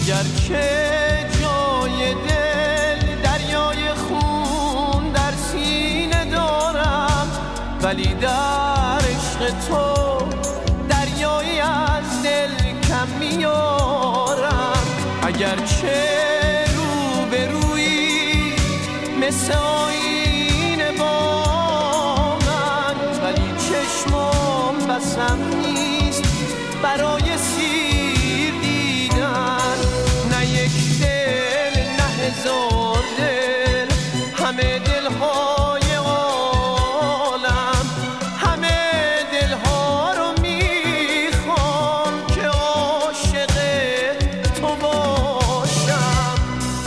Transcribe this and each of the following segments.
اگرچه جای دل دریای خون در سینه دارم، ولی در عشق تو دریایی از دل کم میارم. اگرچه رو به روی مثل آینه با من، ولی چشمام بسم نیست برای سیر دیدن. نه یک دل نه هزار دل، همه دلهای عالم، همه دلها رو میخوام که عاشق تو باشم.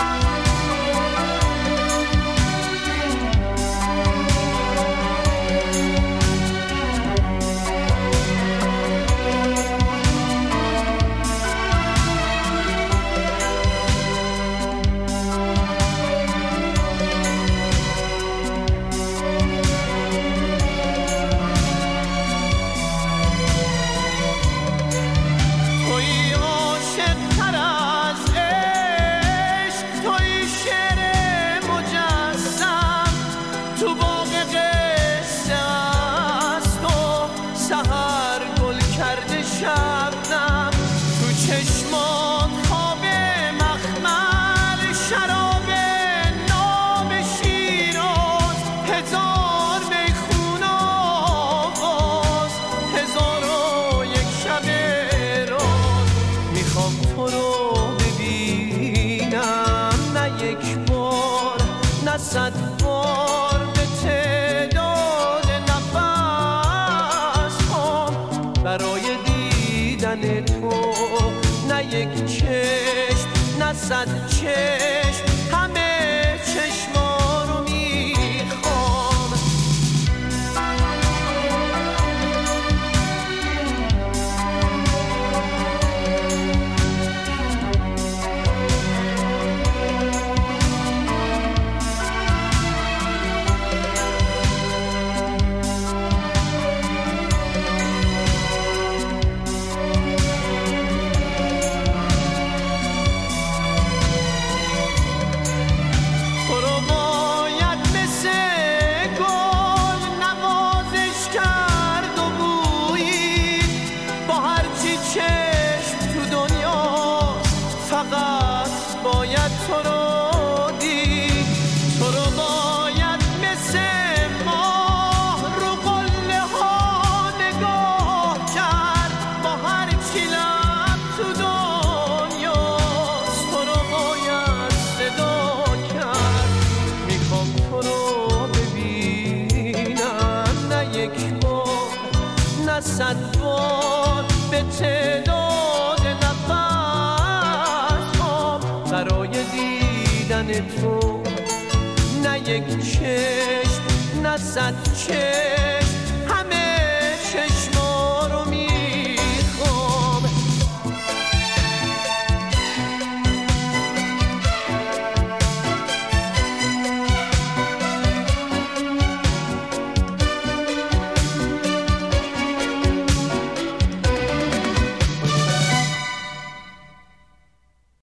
شبنم تو چشمان خواب مخمل، شراب ناب شیراز، هزار میخونه آواز، هزار و یک شب راز. میخوام تو رو ببینم، نه یک بار نه 100 بار، به تعداد نفس هم برای دیدن تو. نه یک چشم نه 100 چشم، همه چشما رو میخوام. فقط باید تو رو دید، تو رو باید مثل ماه رو قله ها نگاه کرد، با هر چی لب تو دنیاست تو رو باید صدا کرد. میخوام تو رو ببینم، نه یک بار نه 100 بار، به تعداد برای دیدن تو. نه یک چشم نه 100 چشم،